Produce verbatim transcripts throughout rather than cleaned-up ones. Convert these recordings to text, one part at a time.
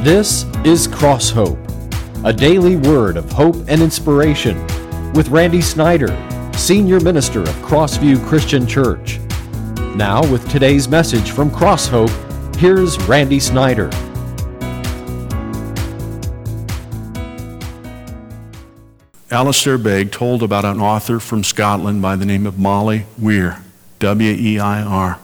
This is Cross Hope, a daily word of hope and inspiration with Randy Snyder, Senior Minister of Crossview Christian Church. Now with today's message from Cross Hope, here's Randy Snyder. Alistair Begg told about an author from Scotland by the name of Molly Weir, W E I R.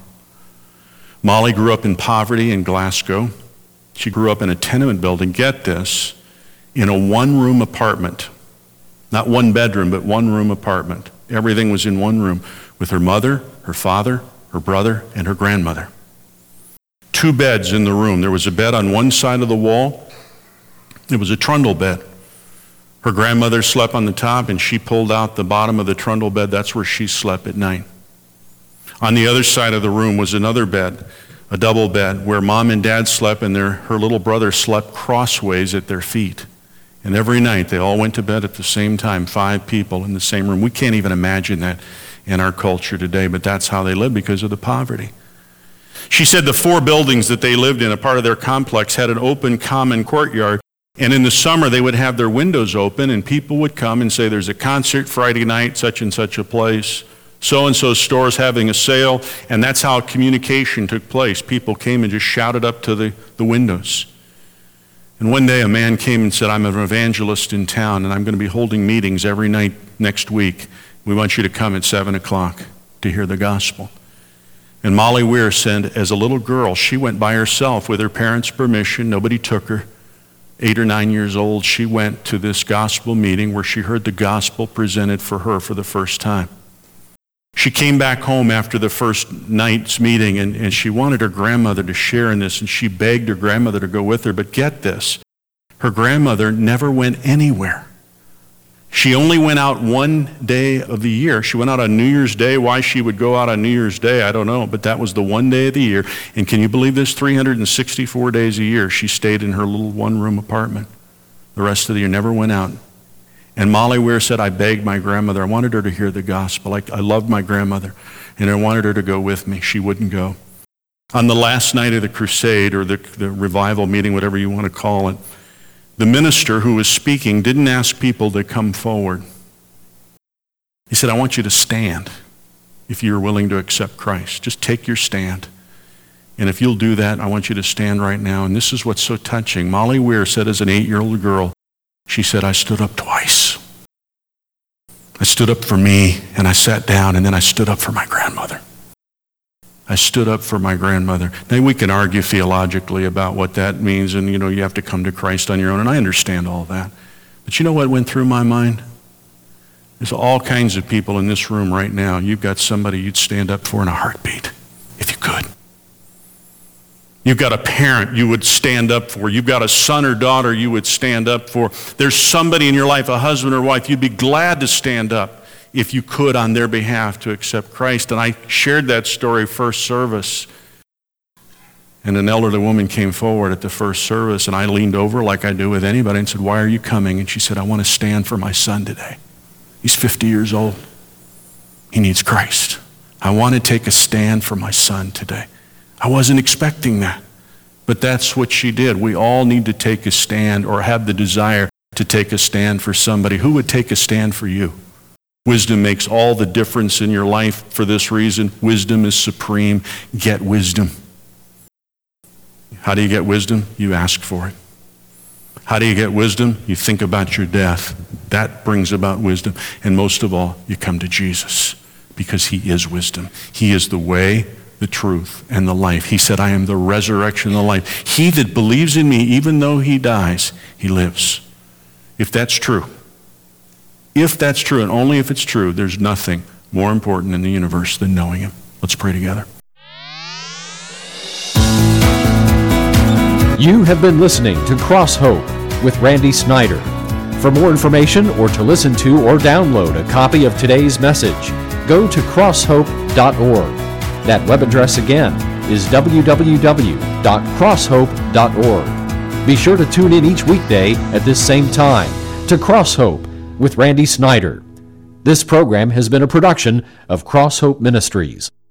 Molly grew up in poverty in Glasgow. She grew up in a tenement building, get this, in a one-room apartment. Not one bedroom, but one-room apartment. Everything was in one room with her mother, her father, her brother, and her grandmother. Two beds in the room. There was a bed on one side of the wall. It was a trundle bed. Her grandmother slept on the top, and she pulled out the bottom of the trundle bed. That's where she slept at night. On the other side of the room was another bed, a double bed, where mom and dad slept, and their, her little brother slept crossways at their feet. And every night they all went to bed at the same time, five people in the same room. We can't even imagine that in our culture today, but that's how they lived because of the poverty. She said the four buildings that they lived in, a part of their complex, had an open common courtyard. And in the summer, they would have their windows open, and people would come and say, there's a concert Friday night, such and such a place. So-and-so store's having a sale, and that's how communication took place. People came and just shouted up to the, the windows. And one day a man came and said, I'm an evangelist in town, and I'm going to be holding meetings every night next week. We want you to come at seven o'clock to hear the gospel. And Molly Weir said, as a little girl, she went by herself with her parents' permission. Nobody took her. Eight or nine years old, she went to this gospel meeting where she heard the gospel presented for her for the first time. She came back home after the first night's meeting, and, and she wanted her grandmother to share in this, and she begged her grandmother to go with her. But get this, her grandmother never went anywhere. She only went out one day of the year. She went out on New Year's Day. Why she would go out on New Year's Day, I don't know, but that was the one day of the year. And can you believe this? three hundred sixty-four days a year, she stayed in her little one-room apartment. The rest of the year, never went out. And Molly Weir said, I begged my grandmother. I wanted her to hear the gospel. I, I loved my grandmother, and I wanted her to go with me. She wouldn't go. On the last night of the crusade, or the, the revival meeting, whatever you want to call it, the minister who was speaking didn't ask people to come forward. He said, I want you to stand if you're willing to accept Christ. Just take your stand. And if you'll do that, I want you to stand right now. And this is what's so touching. Molly Weir said as an eight-year-old girl, she said, I stood up twice. I stood up for me, and I sat down, and then I stood up for my grandmother. I stood up for my grandmother. Now, we can argue theologically about what that means, and, you know, you have to come to Christ on your own, and I understand all that. But you know what went through my mind? There's all kinds of people in this room right now. You've got somebody you'd stand up for in a heartbeat, if you could. You've got a parent you would stand up for. You've got a son or daughter you would stand up for. There's somebody in your life, a husband or wife, you'd be glad to stand up if you could on their behalf to accept Christ. And I shared that story first service. And an elderly woman came forward at the first service, and I leaned over like I do with anybody and said, why are you coming? And she said, I want to stand for my son today. He's fifty years old. He needs Christ. I want to take a stand for my son today. I wasn't expecting that, but that's what she did. We all need to take a stand or have the desire to take a stand for somebody. Who would take a stand for you? Wisdom makes all the difference in your life for this reason. Wisdom is supreme. Get wisdom. How do you get wisdom? You ask for it. How do you get wisdom? You think about your death. That brings about wisdom. And most of all, you come to Jesus because he is wisdom. He is the way, the truth, and the life. He said, I am the resurrection and the life. He that believes in me, even though he dies, he lives. If that's true, if that's true, and only if it's true, there's nothing more important in the universe than knowing him. Let's pray together. You have been listening to Cross Hope with Randy Snyder. For more information or to listen to or download a copy of today's message, go to cross hope dot org. That web address again is w w w dot cross hope dot org. Be sure to tune in each weekday at this same time to Cross Hope with Randy Snyder. This program has been a production of Cross Hope Ministries.